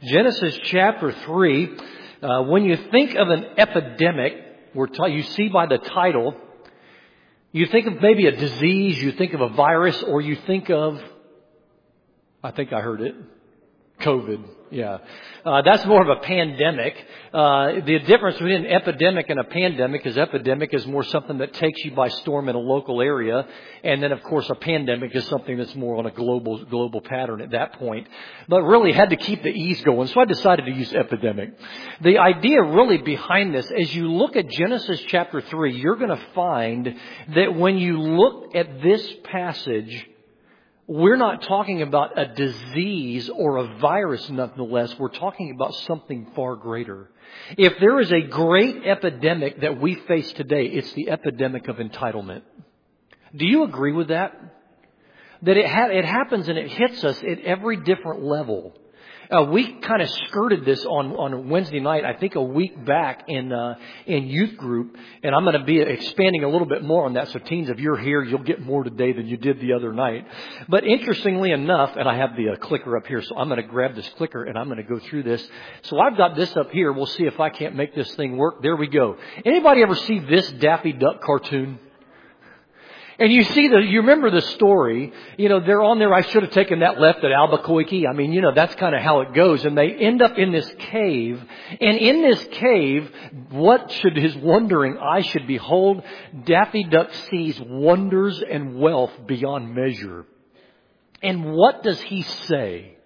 Genesis chapter 3, when you think of an epidemic, you see by the title, you think of maybe a disease, you think of a virus, or you think of, I think I heard it, COVID. Yeah. That's more of a pandemic. The difference between an epidemic and a pandemic is epidemic is more something that takes you by storm in a local area. And then, of course, a pandemic is something that's more on a global pattern at that point. But really had to keep the E's going. So I decided to use epidemic. The idea really behind this, as you look at Genesis chapter 3, you're going to find that when you look at this passage, we're not talking about a disease or a virus nonetheless. We're talking about something far greater. If there is a great epidemic that we face today, it's the epidemic of entitlement. Do you agree with that? That it happens and it hits us at every different level. We kind of skirted this on Wednesday night, I think a week back in youth group, and I'm going to be expanding a little bit more on that. So teens, if you're here, you'll get more today than you did the other night. But interestingly enough, and I have the clicker up here, so I'm going to grab this clicker and I'm going to go through this. So I've got this up here. We'll see if I can't make this thing work. There we go. Anybody ever see this Daffy Duck cartoon? And you remember the story, they're on there, I should have taken that left at Albuquerque. I mean, that's kind of how it goes. And they end up in this cave. And in this cave, what should his wondering eye should behold? Daffy Duck sees wonders and wealth beyond measure. And what does he say?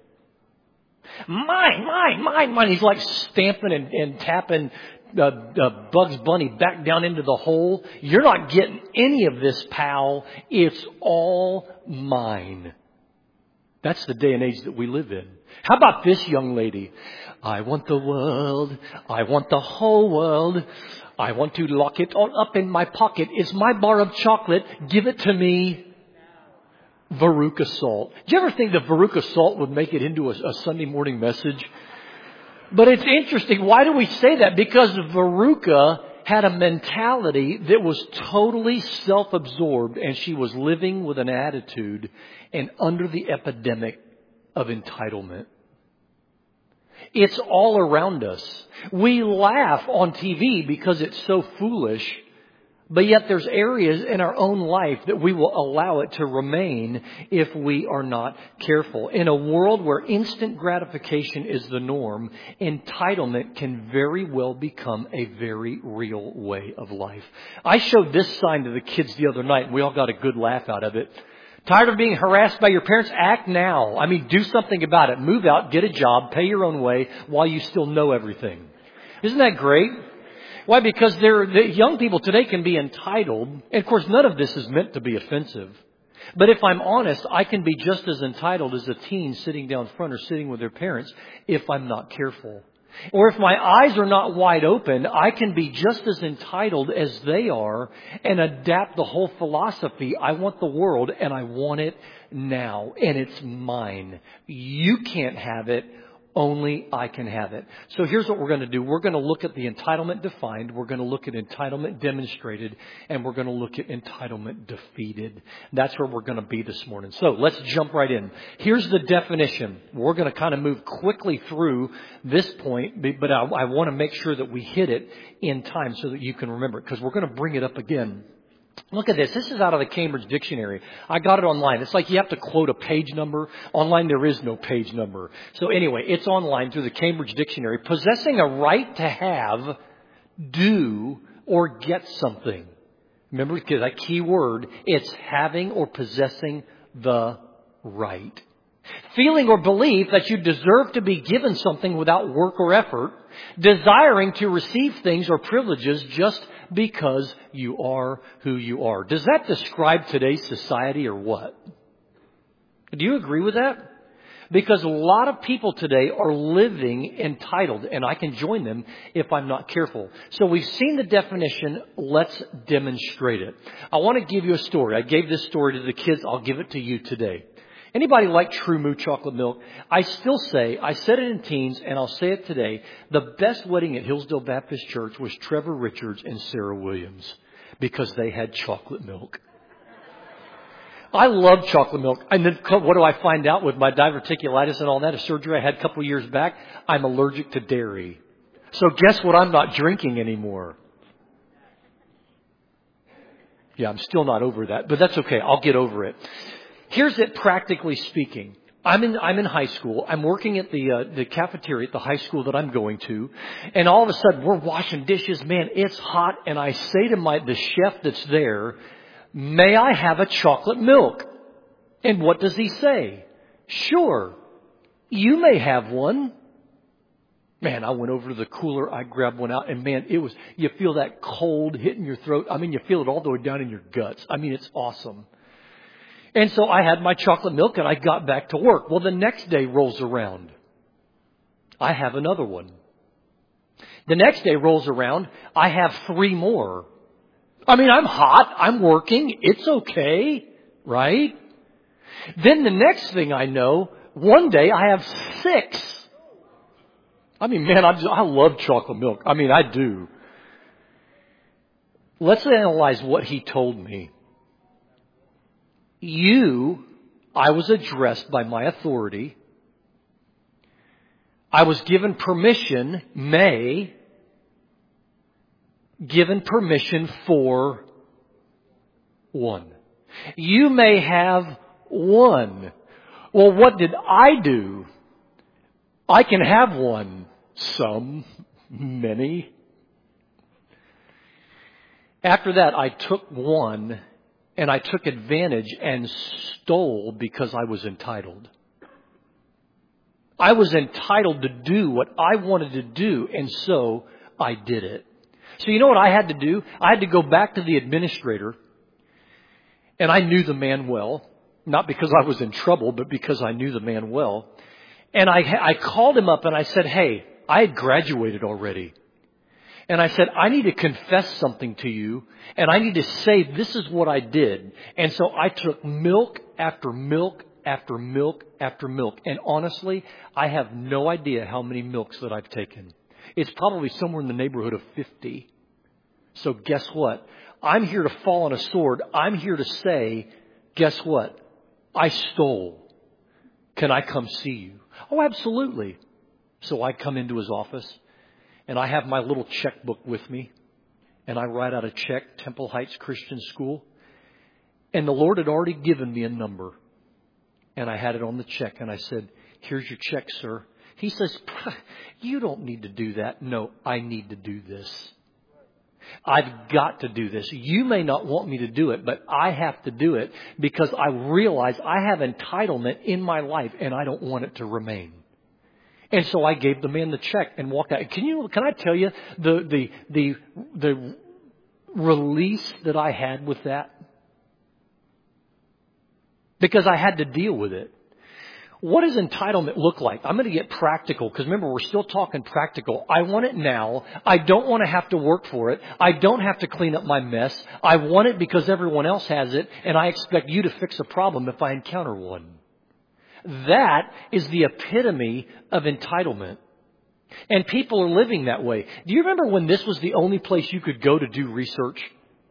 Mine, mine, mine, mine. He's like stamping and tapping Bugs Bunny back down into the hole. You're not getting any of this, pal. It's all mine. That's the day and age that we live in. How about this young lady? I want the world. I want the whole world. I want to lock it all up in my pocket. It's my bar of chocolate. Give it to me. Veruca Salt. Do you ever think that Veruca Salt would make it into a Sunday morning message? But it's interesting. Why do we say that? Because Veruca had a mentality that was totally self-absorbed, and she was living with an attitude and under the epidemic of entitlement. It's all around us. We laugh on TV because it's so foolish. But yet there's areas in our own life that we will allow it to remain if we are not careful. In a world where instant gratification is the norm, entitlement can very well become a very real way of life. I showed this sign to the kids the other night, and we all got a good laugh out of it. Tired of being harassed by your parents? Act now. I mean, do something about it. Move out, get a job, pay your own way while you still know everything. Isn't that great? Why? Because the young people today can be entitled. And of course, none of this is meant to be offensive. But if I'm honest, I can be just as entitled as a teen sitting down front or sitting with their parents if I'm not careful. Or if my eyes are not wide open, I can be just as entitled as they are and adapt the whole philosophy. I want the world and I want it now. And it's mine. You can't have it. Only I can have it. So here's what we're going to do. We're going to look at the entitlement defined. We're going to look at entitlement demonstrated. And we're going to look at entitlement defeated. That's where we're going to be this morning. So let's jump right in. Here's the definition. We're going to kind of move quickly through this point. But I want to make sure that we hit it in time so that you can remember it. Because we're going to bring it up again. Look at this. This is out of the Cambridge Dictionary. I got it online. It's like you have to quote a page number. Online, there is no page number. So anyway, it's online through the Cambridge Dictionary. Possessing a right to have, do, or get something. Remember, because that key word, it's having or possessing the right. Feeling or belief that you deserve to be given something without work or effort. Desiring to receive things or privileges just because you are who you are. Does that describe today's society or what? Do you agree with that? Because a lot of people today are living entitled, and I can join them if I'm not careful. So we've seen the definition. Let's demonstrate it. I want to give you a story. I gave this story to the kids. I'll give it to you today. Anybody like True Moo chocolate milk? I said it in teens, and I'll say it today. The best wedding at Hillsdale Baptist Church was Trevor Richards and Sarah Williams because they had chocolate milk. I love chocolate milk. And then what do I find out with my diverticulitis and all that, a surgery I had a couple of years back? I'm allergic to dairy. So guess what I'm not drinking anymore? Yeah, I'm still not over that, but that's okay. I'll get over it. Here's it practically speaking. I'm in high school. I'm working at the cafeteria at the high school that I'm going to. And all of a sudden we're washing dishes. Man, it's hot. And I say to the chef that's there, may I have a chocolate milk? And what does he say? Sure, you may have one. Man, I went over to the cooler, I grabbed one out, and man, you feel that cold hitting your throat. I mean, you feel it all the way down in your guts. I mean, it's awesome. And so I had my chocolate milk and I got back to work. Well, the next day rolls around. I have another one. The next day rolls around. I have 3 more. I mean, I'm hot. I'm working. It's okay. Right? Then the next thing I know, one day I have 6. I mean, man, I love chocolate milk. I mean, I do. Let's analyze what he told me. I was addressed by my authority. I was given permission, given permission for 1. You may have 1. Well, what did I do? I can have 1. Some, many. After that, I took 1 and I took advantage and stole because I was entitled. I was entitled to do what I wanted to do, and so I did it. So you know what I had to do? I had to go back to the administrator, and I knew the man well. Not because I was in trouble, but because I knew the man well. And I called him up and I said, hey, I had graduated already. And I said, I need to confess something to you. And I need to say, this is what I did. And so I took milk after milk after milk after milk. And honestly, I have no idea how many milks that I've taken. It's probably somewhere in the neighborhood of 50. So guess what? I'm here to fall on a sword. I'm here to say, guess what? I stole. Can I come see you? Oh, absolutely. So I come into his office and I have my little checkbook with me and I write out a check, Temple Heights Christian School. And the Lord had already given me a number and I had it on the check and I said, here's your check, sir. He says, you don't need to do that. No, I need to do this. I've got to do this. You may not want me to do it, but I have to do it because I realize I have entitlement in my life and I don't want it to remain. And so I gave the man the check and walked out. Can I tell you the release that I had with that? Because I had to deal with it. What does entitlement look like? I'm going to get practical because remember, we're still talking practical. I want it now. I don't want to have to work for it. I don't have to clean up my mess. I want it because everyone else has it, and I expect you to fix a problem if I encounter one. That is the epitome of entitlement. And people are living that way. Do you remember when this was the only place you could go to do research?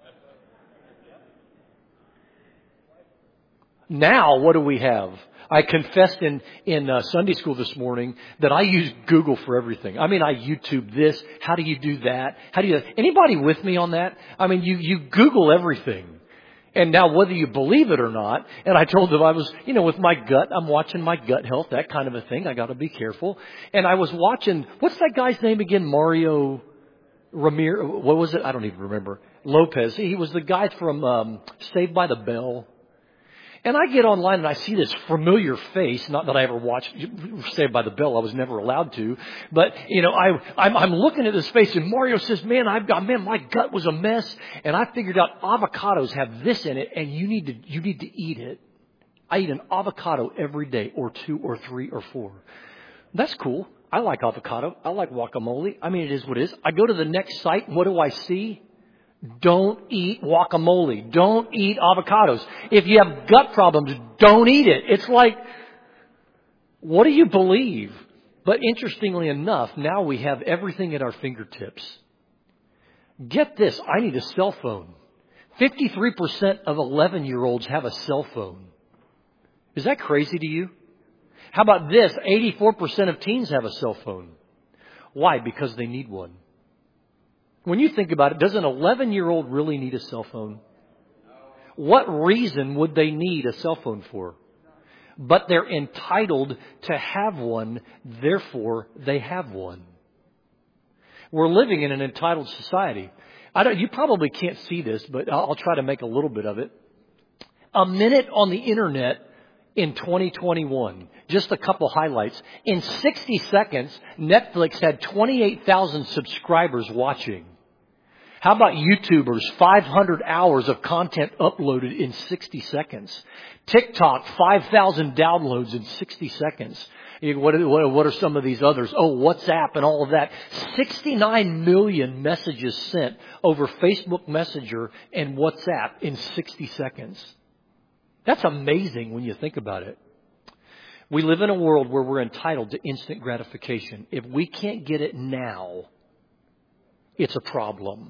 Now, what do we have? I confessed in Sunday school this morning that I use Google for everything. I mean, I YouTube this. How do you do that? Anybody with me on that? I mean, you Google everything. And now whether you believe it or not, and I told them I was, with my gut, I'm watching my gut health, that kind of a thing. I got to be careful. And I was watching, what's that guy's name again? Mario Ramirez. What was it? I don't even remember. Lopez. He was the guy from Saved by the Bell. And I get online and I see this familiar face. Not that I ever watched Saved by the Bell. I was never allowed to. But, I'm looking at his face and Mario says, man, my gut was a mess. And I figured out avocados have this in it and you need to eat it. I eat an avocado every day or 2 or 3 or 4. That's cool. I like avocado. I like guacamole. I mean, it is what it is. I go to the next site. What do I see? Don't eat guacamole. Don't eat avocados. If you have gut problems, don't eat it. It's like, what do you believe? But interestingly enough, now we have everything at our fingertips. Get this. I need a cell phone. 53% of 11-year-olds have a cell phone. Is that crazy to you? How about this? 84% of teens have a cell phone. Why? Because they need one. When you think about it, does an 11-year-old really need a cell phone? What reason would they need a cell phone for? But they're entitled to have one, therefore they have one. We're living in an entitled society. You probably can't see this, but I'll try to make a little bit of it. A minute on the internet in 2021, just a couple highlights. In 60 seconds, Netflix had 28,000 subscribers watching. How about YouTubers? 500 hours of content uploaded in 60 seconds. TikTok, 5,000 downloads in 60 seconds. What are some of these others? Oh, WhatsApp and all of that. 69 million messages sent over Facebook Messenger and WhatsApp in 60 seconds. That's amazing when you think about it. We live in a world where we're entitled to instant gratification. If we can't get it now, it's a problem.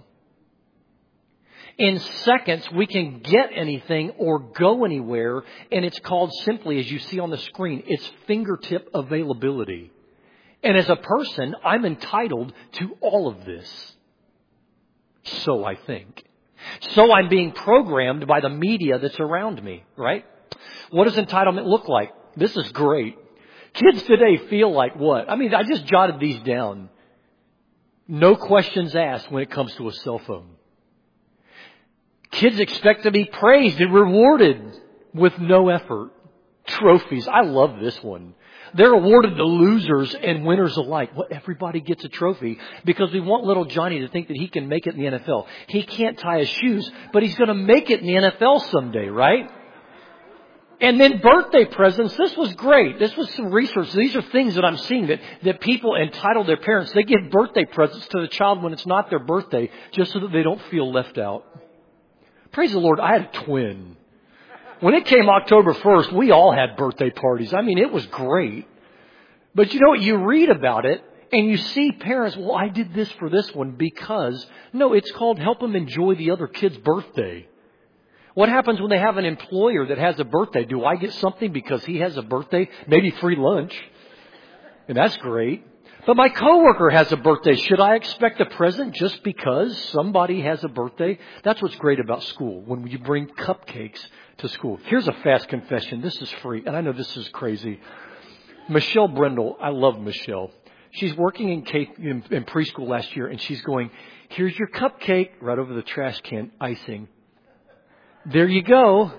In seconds, we can get anything or go anywhere, and it's called simply, as you see on the screen, it's fingertip availability. And as a person, I'm entitled to all of this. So I think. So I'm being programmed by the media that's around me, right? What does entitlement look like? This is great. Kids today feel like what? I just jotted these down. No questions asked when it comes to a cell phone. Kids expect to be praised and rewarded with no effort. Trophies. I love this one. They're awarded to losers and winners alike. Well, everybody gets a trophy because we want little Johnny to think that he can make it in the NFL. He can't tie his shoes, but he's going to make it in the NFL someday, right? And then birthday presents. This was great. This was some research. These are things that I'm seeing that people entitle their parents. They give birthday presents to the child when it's not their birthday just so that they don't feel left out. Praise the Lord, I had a twin. When it came October 1st, we all had birthday parties. It was great. But you know what? You read about it and you see parents, well, I did this for this one because, no, it's called help them enjoy the other kid's birthday. What happens when they have an employer that has a birthday? Do I get something because he has a birthday? Maybe free lunch. And that's great. But my coworker has a birthday. Should I expect a present just because somebody has a birthday? That's what's great about school, when you bring cupcakes to school. Here's a fast confession. This is free, and I know this is crazy. Michelle Brendel, I love Michelle. She's working in preschool last year, and she's going, here's your cupcake, right over the trash can, icing. There you go.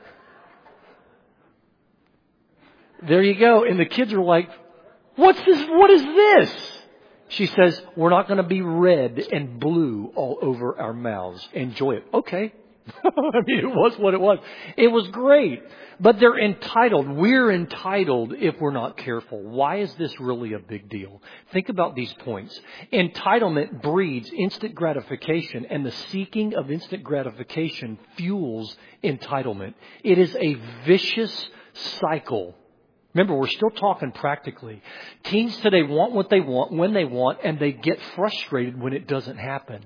There you go. And the kids are like, what's this? What is this? She says, we're not going to be red and blue all over our mouths. Enjoy it. Okay. It was what it was. It was great. But they're entitled. We're entitled if we're not careful. Why is this really a big deal? Think about these points. Entitlement breeds instant gratification, and the seeking of instant gratification fuels entitlement. It is a vicious cycle. Remember, we're still talking practically. Teens today want what they want, when they want, and they get frustrated when it doesn't happen.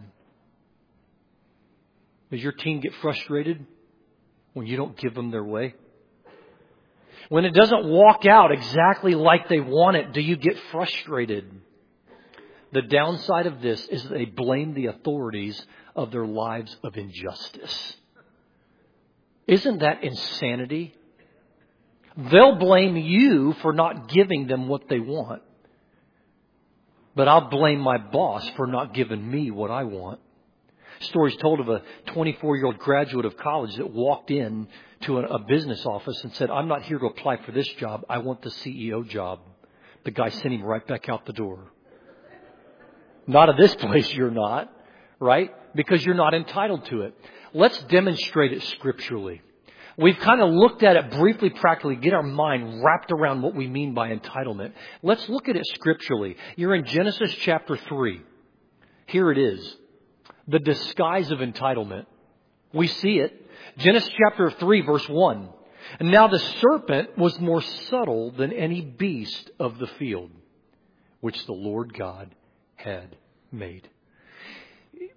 Does your teen get frustrated when you don't give them their way? When it doesn't walk out exactly like they want it, do you get frustrated? The downside of this is they blame the authorities of their lives of injustice. Isn't that insanity? They'll blame you for not giving them what they want. But I'll blame my boss for not giving me what I want. Stories told of a 24-year-old graduate of college that walked in to a business office and said, I'm not here to apply for this job. I want the CEO job. The guy sent him right back out the door. Not at this place, you're not, right? Because you're not entitled to it. Let's demonstrate it scripturally. We've kind of looked at it briefly, practically, get our mind wrapped around what we mean by entitlement. Let's look at it scripturally. You're in Genesis chapter 3. Here it is. The disguise of entitlement. We see it. Genesis chapter 3, verse 1. And now the serpent was more subtle than any beast of the field, which the Lord God had made.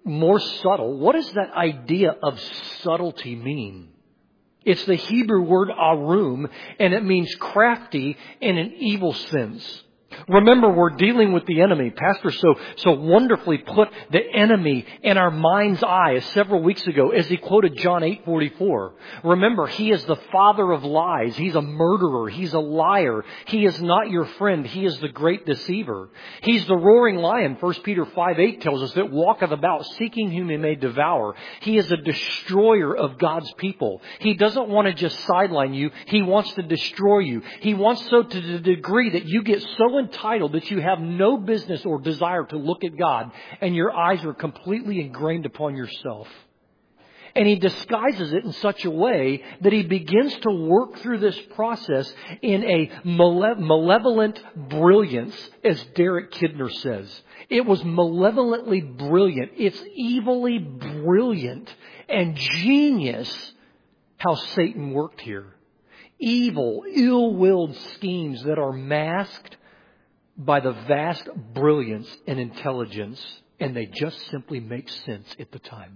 more subtle. What does that idea of subtlety mean? It's the Hebrew word arum, and it means crafty in an evil sense. Remember, we're dealing with the enemy. Pastor so wonderfully put the enemy in our mind's eye several weeks ago as he quoted John 8:44. Remember, he is the father of lies. He's a murderer. He's a liar. He is not your friend. He is the great deceiver. He's the roaring lion. 1 Peter 5:8 tells us that walketh about seeking whom he may devour. He is a destroyer of God's people. He doesn't want to just sideline you. He wants to destroy you. He wants so to the degree that you get so entitled that you have no business or desire to look at God, and your eyes are completely ingrained upon yourself. And he disguises it in such a way that he begins to work through this process in a malevolent brilliance, as Derek Kidner says. It was malevolently brilliant. It's evilly brilliant and genius how Satan worked here. Evil, ill-willed schemes that are masked by the vast brilliance and intelligence, and they just simply make sense at the time.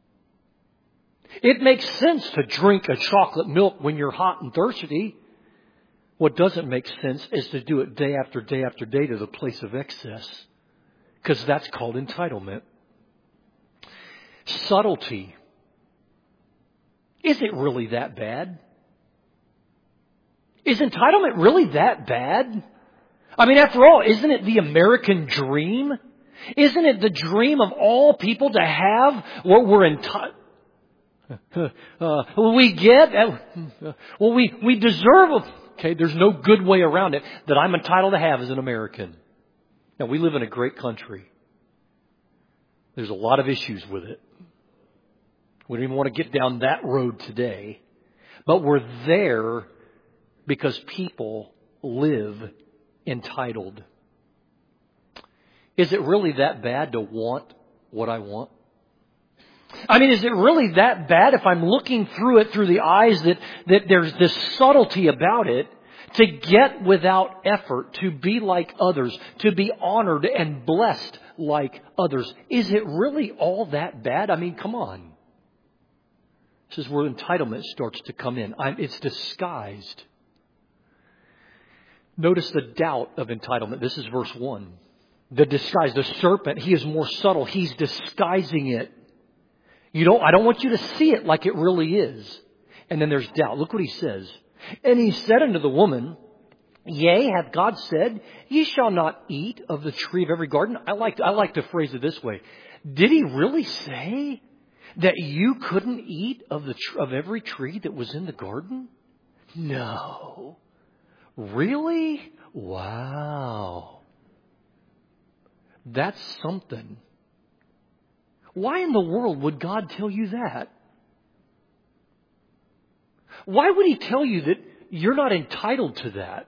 It makes sense to drink a chocolate milk when you're hot and thirsty. What doesn't make sense is to do it day after day after day to the place of excess, because that's called entitlement. Subtlety. Is it really that bad? Is entitlement really that bad? I mean, after all, isn't it the American dream? Isn't it the dream of all people to have what we're entitled? We get, well, we deserve. Okay, there's no good way around it that I'm entitled to have as an American. Now, we live in a great country. There's a lot of issues with it. We don't even want to get down that road today. But we're there because people live entitled. Is it really that bad to want what I want? I mean, is it really that bad if I'm looking through it through the eyes that there's this subtlety about it, to get without effort, to be like others, to be honored and blessed like others? Is it really all that bad? I mean, come on. This is where entitlement starts to come in. It's disguised. Notice the doubt of entitlement. This is verse 1. The disguise, the serpent, he is more subtle. He's disguising it. I don't want you to see it like it really is. And then there's doubt. Look what he says. And he said unto the woman, Yea, hath God said, Ye shall not eat of the tree of every garden? I like to phrase it this way. Did he really say that you couldn't eat of every tree that was in the garden? No. Really? Wow. That's something. Why in the world would God tell you that? Why would he tell you that you're not entitled to that?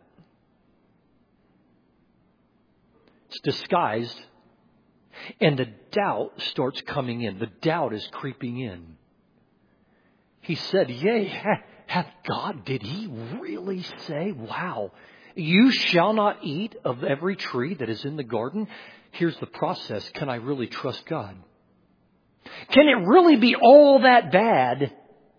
It's disguised. And the doubt starts coming in. The doubt is creeping in. He said, Yea, hath God, did he really say, wow, you shall not eat of every tree that is in the garden? Here's the process. Can I really trust God? Can it really be all that bad?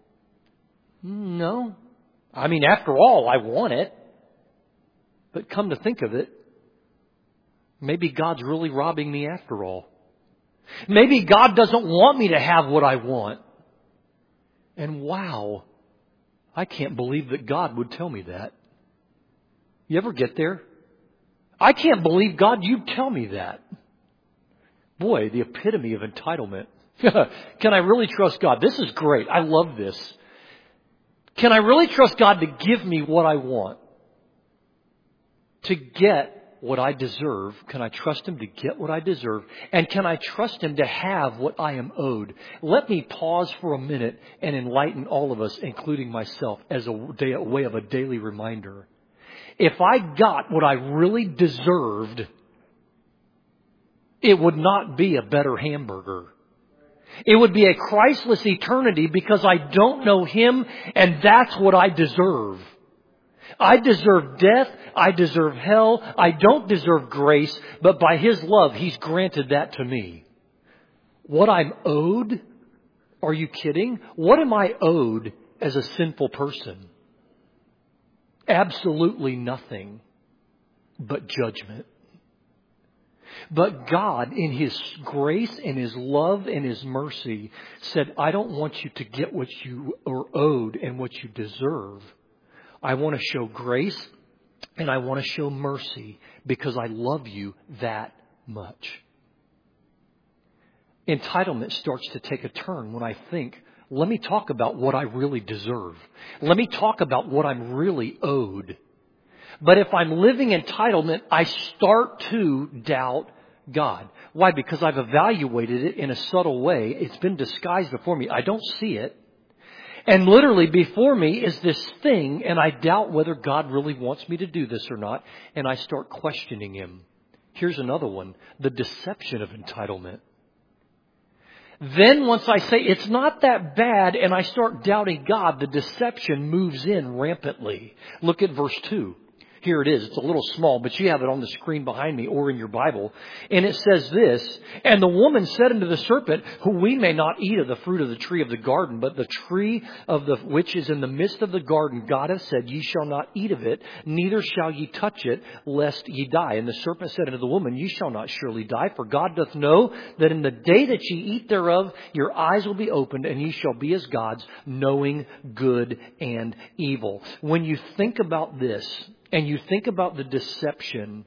No. I mean, after all, I want it. But come to think of it, maybe God's really robbing me after all. Maybe God doesn't want me to have what I want. And wow, I can't believe that God would tell me that. You ever get there? I can't believe, God, you tell me that. Boy, the epitome of entitlement. Can I really trust God? This is great. I love this. Can I really trust God to give me what I want? To get what I deserve? Can I trust Him to get what I deserve? And can I trust Him to have what I am owed? Let me pause for a minute and enlighten all of us, including myself, as a way of a daily reminder. If I got what I really deserved, it would not be a better hamburger. It would be a Christless eternity because I don't know Him, and that's what I deserve. I deserve death. I deserve hell. I don't deserve grace, but by His love, He's granted that to me. What I'm owed? Are you kidding? What am I owed as a sinful person? Absolutely nothing but judgment. But God, in His grace and His love and His mercy, said, I don't want you to get what you are owed and what you deserve. I want to show grace and I want to show mercy because I love you that much. Entitlement starts to take a turn when I think, let me talk about what I really deserve. Let me talk about what I'm really owed. But if I'm living entitlement, I start to doubt God. Why? Because I've evaluated it in a subtle way. It's been disguised before me. I don't see it. And literally before me is this thing, and I doubt whether God really wants me to do this or not, and I start questioning Him. Here's another one, the deception of entitlement. Then once I say it's not that bad and I start doubting God, the deception moves in rampantly. Look at verse 2. Here it is. It's a little small, but you have it on the screen behind me or in your Bible. And it says this, and the woman said unto the serpent, we may not eat of the fruit of the tree of the garden, but the tree of the which is in the midst of the garden, God hath said, ye shall not eat of it, neither shall ye touch it, lest ye die. And the serpent said unto the woman, ye shall not surely die, for God doth know that in the day that ye eat thereof, your eyes will be opened, and ye shall be as gods, knowing good and evil. When you think about this, and you think about the deception,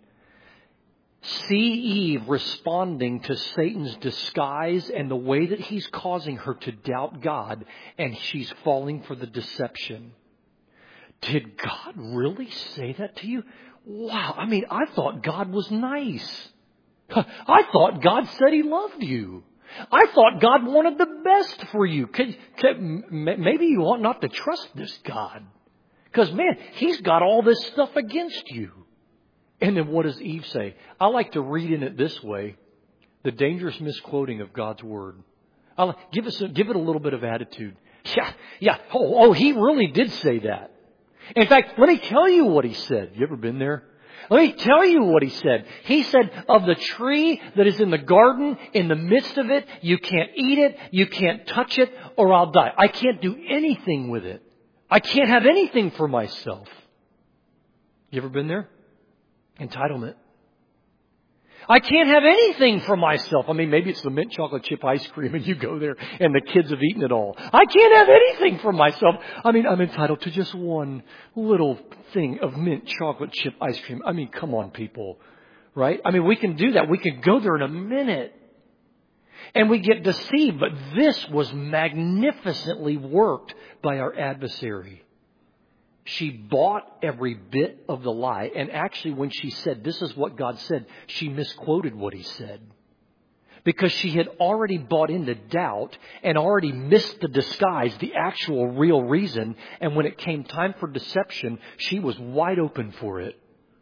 see Eve responding to Satan's disguise and the way that he's causing her to doubt God, and she's falling for the deception. Did God really say that to you? Wow, I mean, I thought God was nice. I thought God said He loved you. I thought God wanted the best for you. Maybe you ought not to trust this God. Because, man, He's got all this stuff against you. And then what does Eve say? I like to read in it this way. The dangerous misquoting of God's Word. Give it a little bit of attitude. Yeah. Oh, He really did say that. In fact, let me tell you what He said. You ever been there? Let me tell you what He said. He said, of the tree that is in the garden, in the midst of it, you can't eat it, you can't touch it, or I'll die. I can't do anything with it. I can't have anything for myself. You ever been there? Entitlement. I can't have anything for myself. I mean, maybe it's the mint chocolate chip ice cream and you go there and the kids have eaten it all. I can't have anything for myself. I mean, I'm entitled to just one little thing of mint chocolate chip ice cream. I mean, come on, people. Right? I mean, we can do that. We can go there in a minute. And we get deceived, but this was magnificently worked by our adversary. She bought every bit of the lie. And actually, when she said, this is what God said, she misquoted what He said. Because she had already bought into doubt and already missed the disguise, the actual real reason. And when it came time for deception, she was wide open for it.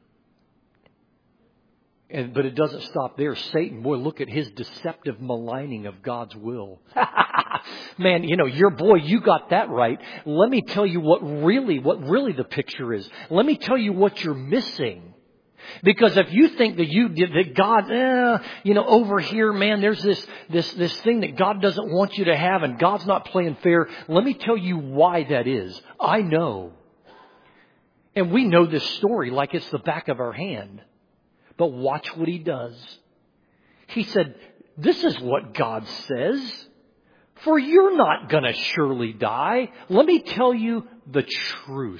But it doesn't stop there. Satan, boy, look at his deceptive maligning of God's will. Man, you got that right. Let me tell you what really the picture is. Let me tell you what you're missing. Because if you think that God, over here, man, there's this thing that God doesn't want you to have and God's not playing fair. Let me tell you why that is. I know. And we know this story like it's the back of our hand. But watch what He does. He said, this is what God says. For you're not going to surely die. Let me tell you the truth.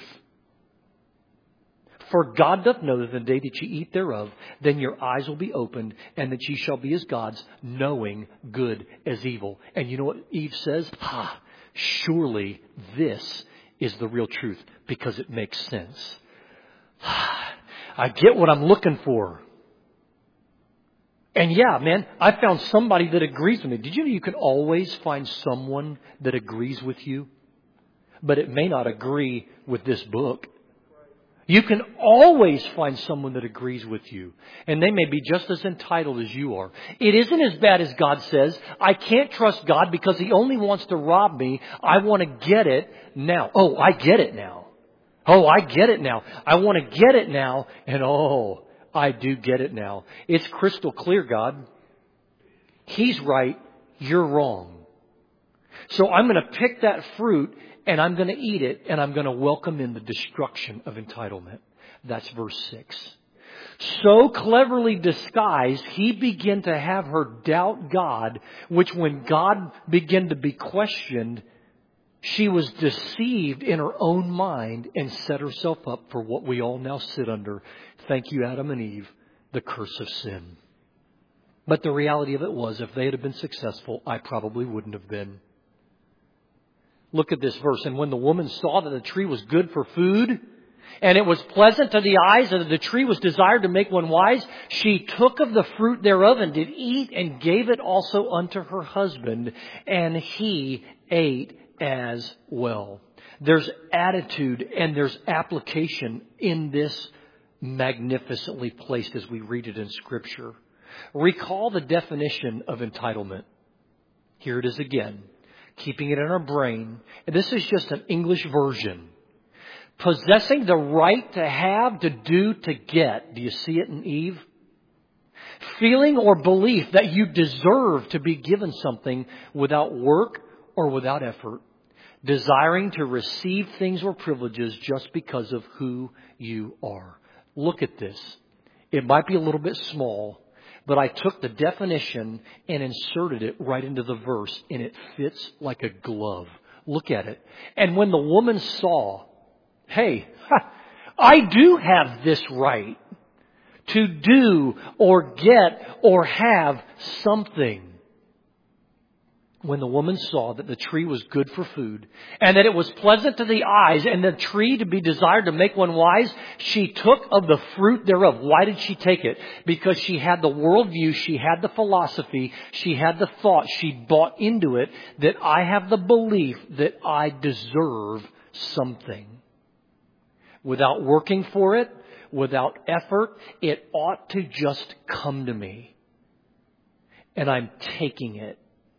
For God doth know that the day that ye eat thereof, then your eyes will be opened, and that ye shall be as gods, knowing good as evil. And you know what Eve says? Surely this is the real truth, because it makes sense. I get what I'm looking for. And yeah, man, I found somebody that agrees with me. Did you know you can always find someone that agrees with you? But it may not agree with this book. You can always find someone that agrees with you. And they may be just as entitled as you are. It isn't as bad as God says. I can't trust God because He only wants to rob me. I want to get it now. Oh, I get it now. Oh, I get it now. I want to get it now. And I do get it now. It's crystal clear, God. He's right. you're wrong. So I'm going to pick that fruit and I'm going to eat it and I'm going to welcome in the destruction of entitlement. That's verse 6. So cleverly disguised, he began to have her doubt God, which when God began to be questioned, she was deceived in her own mind and set herself up for what we all now sit under. Thank you, Adam and Eve, the curse of sin. But the reality of it was, if they had been successful, I probably wouldn't have been. Look at this verse. And when the woman saw that the tree was good for food, and it was pleasant to the eyes, and the tree was desired to make one wise, she took of the fruit thereof and did eat, and gave it also unto her husband, and he ate as well. There's attitude and there's application in this magnificently placed as we read it in Scripture. Recall the definition of entitlement. Here it is again. Keeping it in our brain. And this is just an English version. Possessing the right to have, to do, to get. Do you see it in Eve? Feeling or belief that you deserve to be given something without work or without effort. Desiring to receive things or privileges just because of who you are. Look at this. It might be a little bit small, but I took the definition and inserted it right into the verse, and it fits like a glove. Look at it. And when the woman saw, hey, I do have this right to do or get or have something. When the woman saw that the tree was good for food, and that it was pleasant to the eyes, and the tree to be desired to make one wise, she took of the fruit thereof. Why did she take it? Because she had the worldview, she had the philosophy, she had the thought, she bought into it that I have the belief that I deserve something. Without working for it, without effort, it ought to just come to me. And I'm taking it.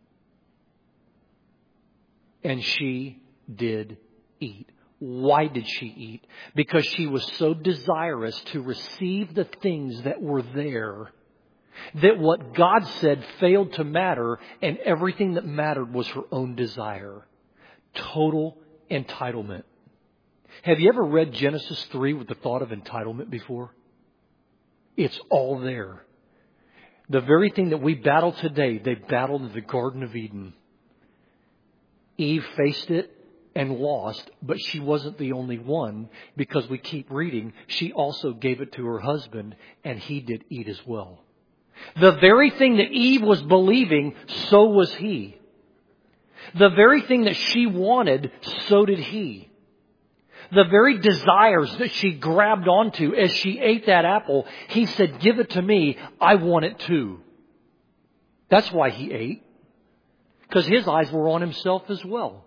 And she did eat. Why did she eat? Because she was so desirous to receive the things that were there, that what God said failed to matter, and everything that mattered was her own desire. Total entitlement. Have you ever read Genesis 3 with the thought of entitlement before? It's all there. The very thing that we battle today, they battled in the Garden of Eden. Eve faced it and lost, but she wasn't the only one, because we keep reading, she also gave it to her husband, and he did eat as well. The very thing that Eve was believing, so was he. The very thing that she wanted, so did he. The very desires that she grabbed onto as she ate that apple, he said, give it to me, I want it too. That's why he ate. Because his eyes were on himself as well.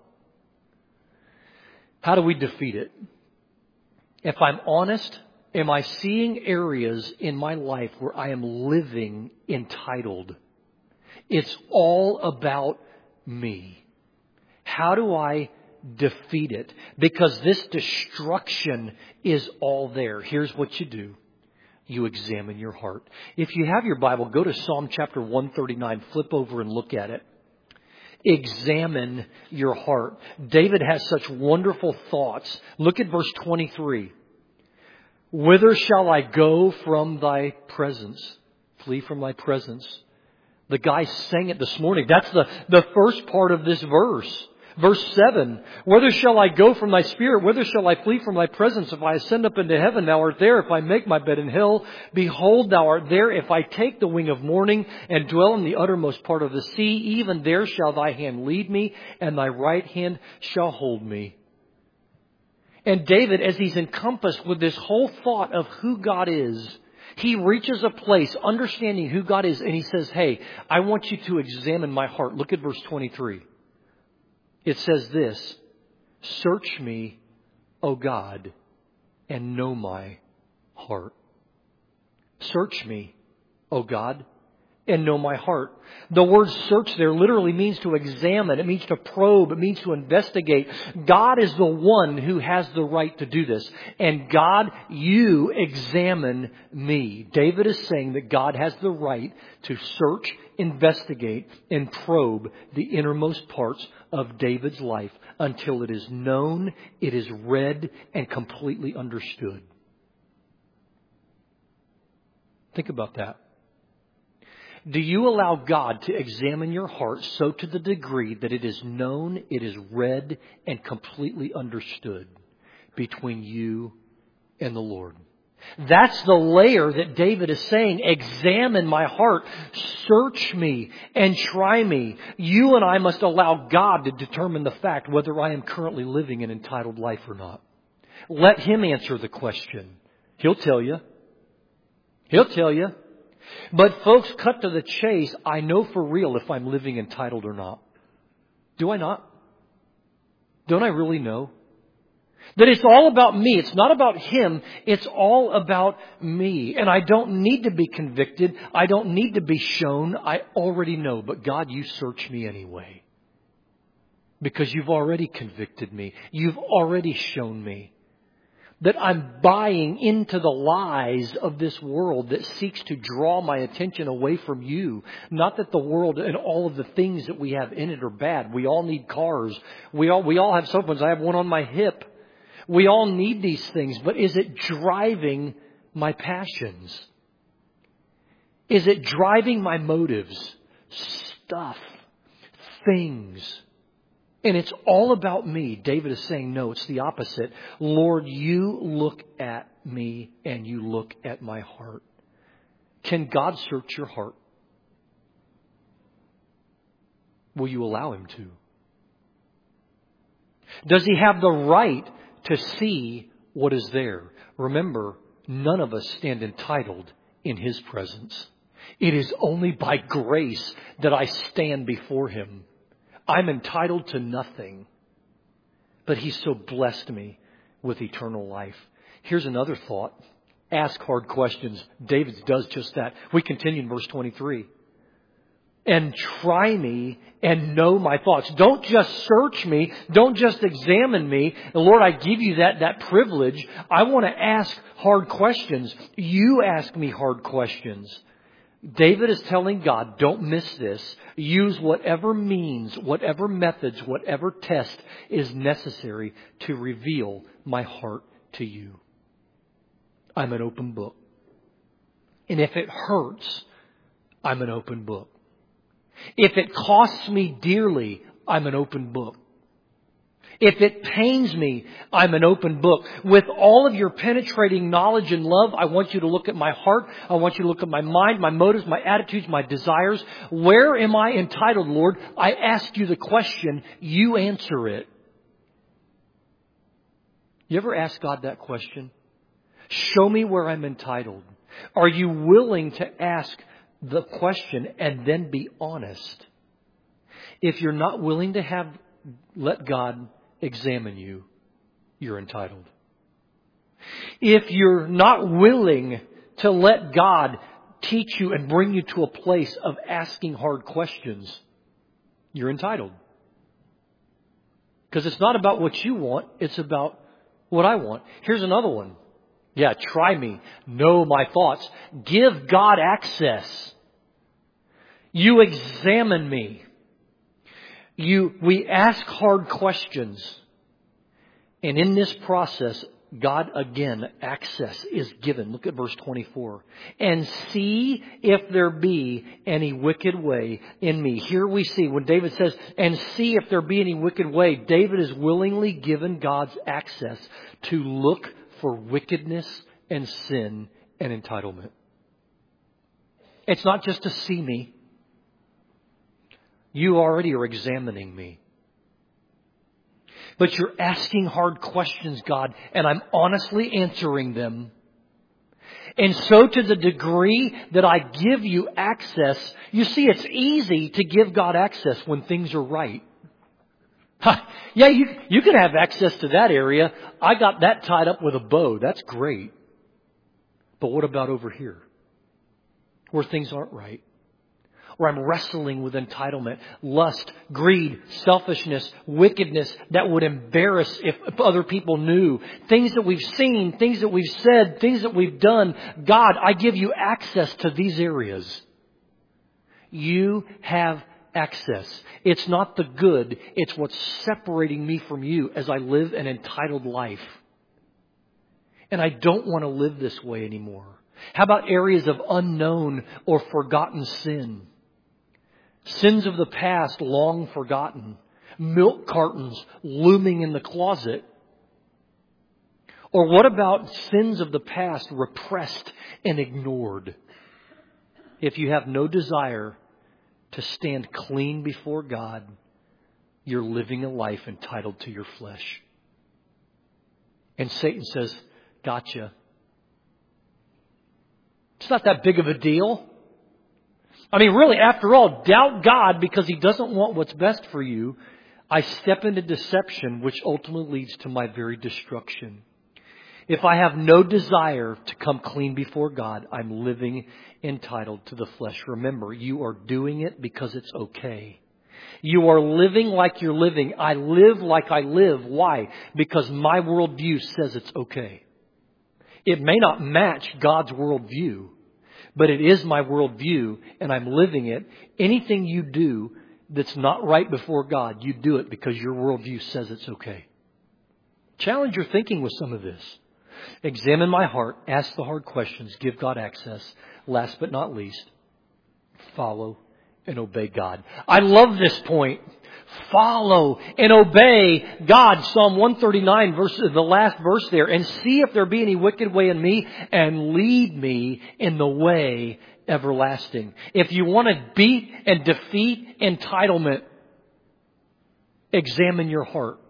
How do we defeat it? If I'm honest, am I seeing areas in my life where I am living entitled? It's all about me. How do I defeat it? Because this destruction is all there. Here's what you do. You examine your heart. If you have your Bible, go to Psalm chapter 139. Flip over and look at it. Examine your heart. David has such wonderful thoughts. Look at verse 23. Whither shall I go from thy presence? Flee from thy presence. The guy sang it this morning. That's the first part of this verse. Verse 7, whither shall I go from thy spirit? Whither shall I flee from thy presence? If I ascend up into heaven, thou art there. If I make my bed in hell, behold, thou art there. If I take the wing of morning and dwell in the uttermost part of the sea, even there shall thy hand lead me, and thy right hand shall hold me. And David, as he's encompassed with this whole thought of who God is, he reaches a place understanding who God is, and he says, hey, I want you to examine my heart. Look at verse 23. It says this, search me, O God, and know my heart. Search me, O God, and know my heart. The word search there literally means to examine. It means to probe. It means to investigate. God is the one who has the right to do this. And God, you examine me. David is saying that God has the right to search, investigate, and probe the innermost parts of David's life until it is known, it is read, and completely understood. Think about that. Do you allow God to examine your heart so to the degree that it is known, it is read, and completely understood between you and the Lord? That's the layer that David is saying. Examine my heart. Search me and try me. You and I must allow God to determine the fact whether I am currently living an entitled life or not. Let Him answer the question. He'll tell you. He'll tell you. But folks, cut to the chase. I know for real if I'm living entitled or not. Do I not? Don't I really know? That it's all about me. It's not about Him. It's all about me. And I don't need to be convicted. I don't need to be shown. I already know. But God, you search me anyway. Because you've already convicted me. You've already shown me that I'm buying into the lies of this world that seeks to draw my attention away from you. Not that the world and all of the things that we have in it are bad. We all need cars. We all have cell phones. I have one on my hip. We all need these things. But is it driving my passions? Is it driving my motives? Stuff. Things. And it's all about me. David is saying, no, it's the opposite. Lord, you look at me and you look at my heart. Can God search your heart? Will you allow Him to? Does He have the right to see what is there? Remember, none of us stand entitled in His presence. It is only by grace that I stand before Him. I'm entitled to nothing, but He's so blessed me with eternal life. Here's another thought. Ask hard questions. David does just that. We continue in verse 23. And try me and know my thoughts. Don't just search me. Don't just examine me. And Lord, I give you that privilege. I want to ask hard questions. You ask me hard questions. David is telling God, don't miss this. Use whatever means, whatever methods, whatever test is necessary to reveal my heart to you. I'm an open book. And if it hurts, I'm an open book. If it costs me dearly, I'm an open book. If it pains me, I'm an open book. With all of your penetrating knowledge and love, I want you to look at my heart. I want you to look at my mind, my motives, my attitudes, my desires. Where am I entitled, Lord? I ask you the question. You answer it. You ever ask God that question? Show me where I'm entitled. Are you willing to ask the question and then be honest? If you're not willing to let God examine you, you're entitled. If you're not willing to let God teach you and bring you to a place of asking hard questions, you're entitled. Because it's not about what you want, it's about what I want. Here's another one. Yeah, try me. Know my thoughts. Give God access. You examine me. We ask hard questions. And in this process, God again, access is given. Look at verse 24. And see if there be any wicked way in me. Here we see when David says, and see if there be any wicked way, David is willingly given God's access to look for wickedness and sin and entitlement. It's not just to see me. You already are examining me. But you're asking hard questions, God, and I'm honestly answering them. And so to the degree that I give you access, you see, it's easy to give God access when things are right. Yeah, you can have access to that area. I got that tied up with a bow. That's great. But what about over here? Where things aren't right? or I'm wrestling with entitlement, lust, greed, selfishness, wickedness that would embarrass if other people knew. Things that we've seen, things that we've said, things that we've done. God, I give you access to these areas. You have access. It's not the good. It's what's separating me from you as I live an entitled life. And I don't want to live this way anymore. How about areas of unknown or forgotten sin? Sins of the past long forgotten. Milk cartons looming in the closet. Or what about sins of the past repressed and ignored? If you have no desire to stand clean before God, you're living a life entitled to your flesh. And Satan says, gotcha. It's not that big of a deal. I mean, really, after all, doubt God because He doesn't want what's best for you. I step into deception, which ultimately leads to my very destruction. If I have no desire to come clean before God, I'm living entitled to the flesh. Remember, you are doing it because it's okay. You are living like you're living. I live like I live. Why? Because my worldview says it's okay. It may not match God's worldview, but it is my worldview and I'm living it. Anything you do that's not right before God, you do it because your worldview says it's okay. Challenge your thinking with some of this. Examine my heart, ask the hard questions, give God access. Last but not least, follow and obey God. I love this point. Follow and obey God. Psalm 139, the last verse there. And see if there be any wicked way in me, and lead me in the way everlasting. If you want to beat and defeat entitlement, examine your heart.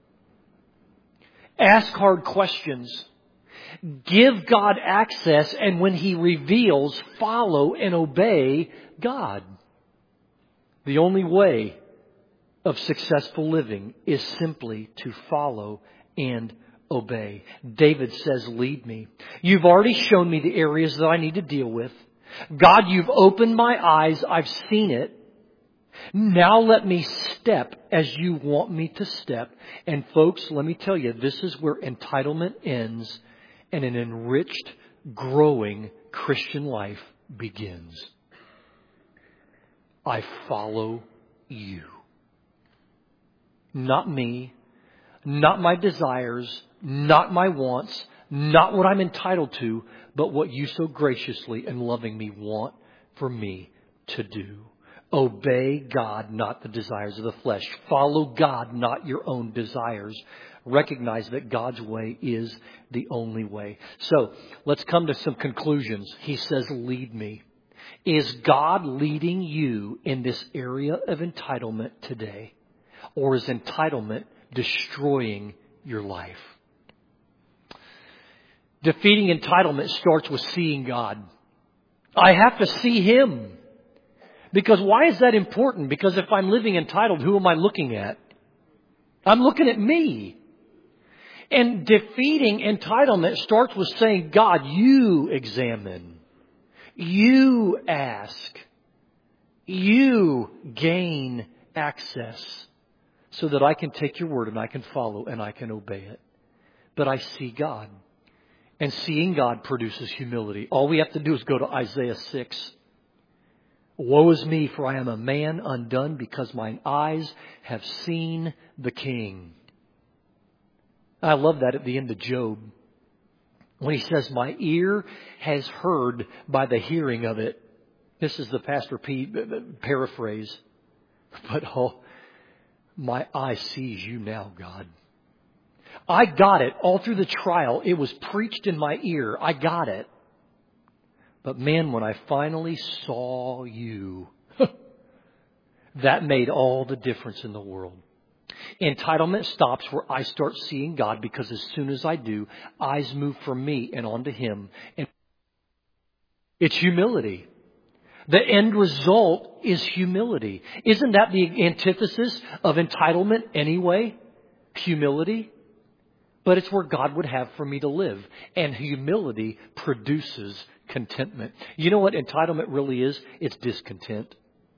Ask hard questions. Give God access, and when He reveals, follow and obey God. The only way of successful living is simply to follow and obey. David says, lead me. You've already shown me the areas that I need to deal with. God, you've opened my eyes. I've seen it. Now let me step as you want me to step. And folks, let me tell you, this is where entitlement ends and an enriched, growing Christian life begins. I follow you. Not me, not my desires, not my wants, not what I'm entitled to, but what you so graciously and lovingly want for me to do. Obey God, not the desires of the flesh. Follow God, not your own desires. Recognize that God's way is the only way. So let's come to some conclusions. He says, lead me. Is God leading you in this area of entitlement today? Or is entitlement destroying your life? Defeating entitlement starts with seeing God. I have to see Him. Because why is that important? Because if I'm living entitled, who am I looking at? I'm looking at me. And defeating entitlement starts with saying, God, you examine. You ask. You gain access so that I can take your word and I can follow and I can obey it. But I see God. And seeing God produces humility. All we have to do is go to Isaiah 6. Woe is me, for I am a man undone, because mine eyes have seen the King. I love that at the end of Job. When he says, my ear has heard by the hearing of it. This is the Pastor P paraphrase. But my eye sees you now, God. I got it all through the trial. It was preached in my ear. I got it. But man, when I finally saw you, that made all the difference in the world. Entitlement stops where I start seeing God, because as soon as I do, eyes move from me and onto Him. And it's humility. The end result is humility. Isn't that the antithesis of entitlement anyway? Humility. But it's where God would have for me to live. And humility produces contentment. You know what entitlement really is? It's discontent.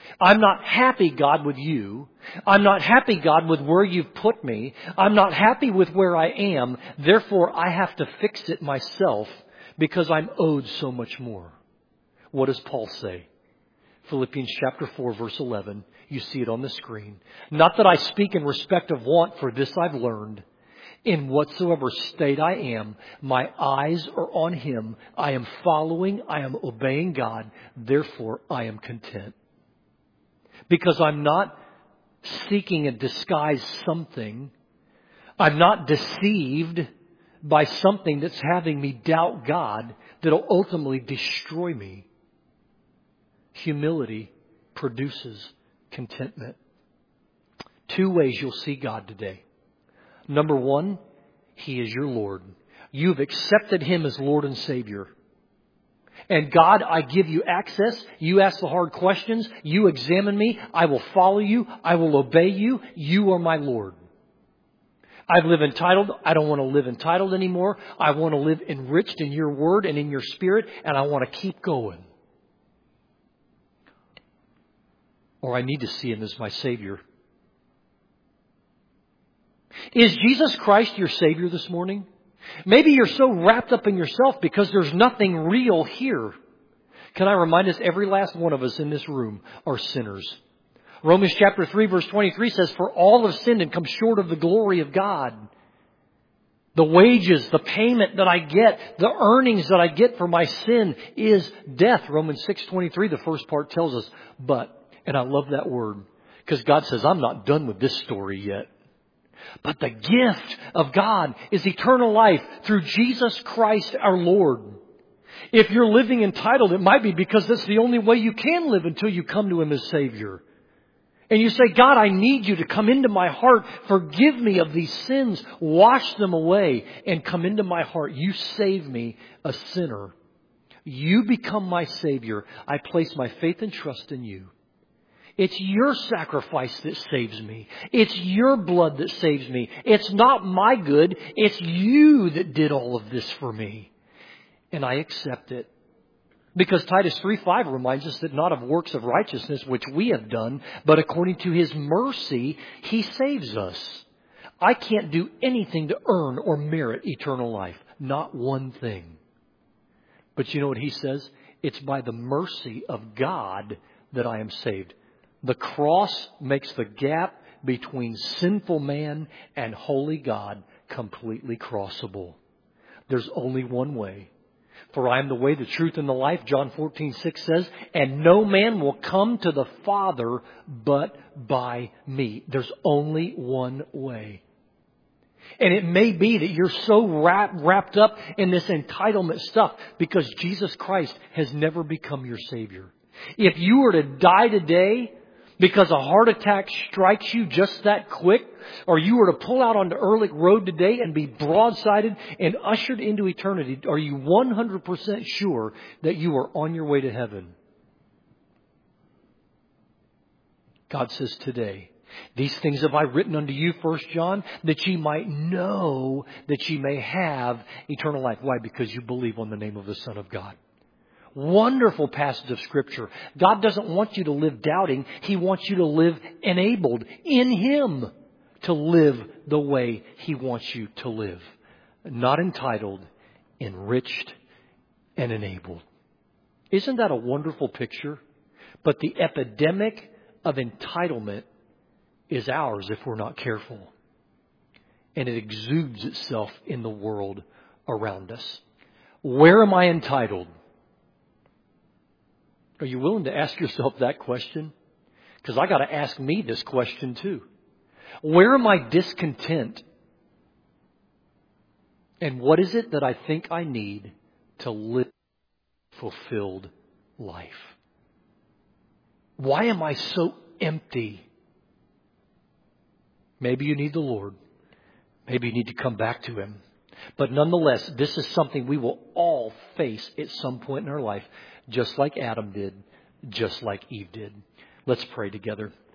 I'm not happy, God, with you. I'm not happy, God, with where you've put me. I'm not happy with where I am. Therefore, I have to fix it myself because I'm owed so much more. What does Paul say? Philippians chapter 4, verse 11. You see it on the screen. Not that I speak in respect of want, for this I've learned. In whatsoever state I am, my eyes are on Him. I am following, I am obeying God. Therefore, I am content. Because I'm not seeking a disguised something. I'm not deceived by something that's having me doubt God that'll ultimately destroy me. Humility produces contentment. Two ways you'll see God today. Number one, He is your Lord. You've accepted Him as Lord and Savior. And God, I give you access. You ask the hard questions. You examine me. I will follow you. I will obey you. You are my Lord. I've lived entitled. I don't want to live entitled anymore. I want to live enriched in your word and in your spirit. And I want to keep going. Or I need to see Him as my Savior. Is Jesus Christ your Savior this morning? Maybe you're so wrapped up in yourself because there's nothing real here. Can I remind us, every last one of us in this room are sinners. Romans chapter 3 verse 23 says, for all have sinned and come short of the glory of God. The wages, the payment that I get, the earnings that I get for my sin is death. Romans 6:23, the first part tells us, but, and I love that word, because God says, I'm not done with this story yet. But the gift of God is eternal life through Jesus Christ our Lord. If you're living entitled, it might be because that's the only way you can live until you come to Him as Savior. And you say, God, I need you to come into my heart. Forgive me of these sins. Wash them away and come into my heart. You save me, a sinner. You become my Savior. I place my faith and trust in you. It's your sacrifice that saves me. It's your blood that saves me. It's not my good. It's you that did all of this for me. And I accept it. Because Titus 3:5 reminds us that not of works of righteousness which we have done, but according to His mercy, He saves us. I can't do anything to earn or merit eternal life. Not one thing. But you know what He says? It's by the mercy of God that I am saved. The cross makes the gap between sinful man and holy God completely crossable. There's only one way. For I am the way, the truth, and the life, John 14:6 says, and no man will come to the Father but by me. There's only one way. And it may be that you're so wrapped up in this entitlement stuff because Jesus Christ has never become your Savior. If you were to die today because a heart attack strikes you just that quick, or you were to pull out onto Ehrlich Road today and be broadsided and ushered into eternity, are you 100% sure that you are on your way to heaven? God says today, these things have I written unto you, 1 John, that ye might know that ye may have eternal life. Why? Because you believe on the name of the Son of God. Wonderful passage of Scripture. God doesn't want you to live doubting. He wants you to live enabled in Him to live the way He wants you to live. Not entitled, enriched, and enabled. Isn't that a wonderful picture? But the epidemic of entitlement is ours if we're not careful. And it exudes itself in the world around us. Where am I entitled? Are you willing to ask yourself that question? Because I got to ask me this question too. Where am I discontent? And what is it that I think I need to live a fulfilled life? Why am I so empty? Maybe you need the Lord. Maybe you need to come back to Him. But nonetheless, this is something we will all face at some point in our life, just like Adam did, just like Eve did. Let's pray together.